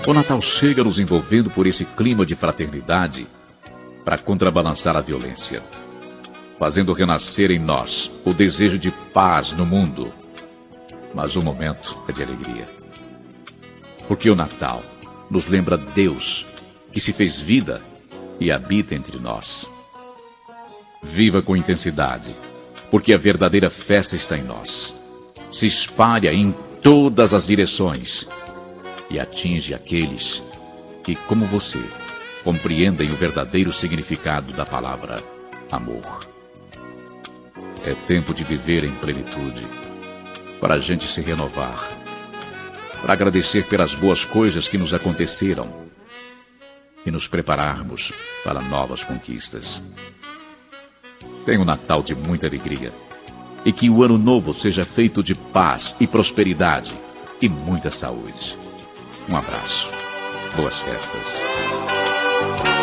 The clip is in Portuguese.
O Natal chega nos envolvendo por esse clima de fraternidade para contrabalançar a violência, fazendo renascer em nós o desejo de paz no mundo. Mas o momento é de alegria. Porque o Natal nos lembra Deus, que se fez vida e habita entre nós. Viva com intensidade, porque a verdadeira festa está em nós. Se espalha em todas as direções e atinge aqueles que, como você, compreendem o verdadeiro significado da palavra amor. É tempo de viver em plenitude, para a gente se renovar, para agradecer pelas boas coisas que nos aconteceram e nos prepararmos para novas conquistas. Tenha um Natal de muita alegria e que o ano novo seja feito de paz e prosperidade e muita saúde. Um abraço. Boas festas.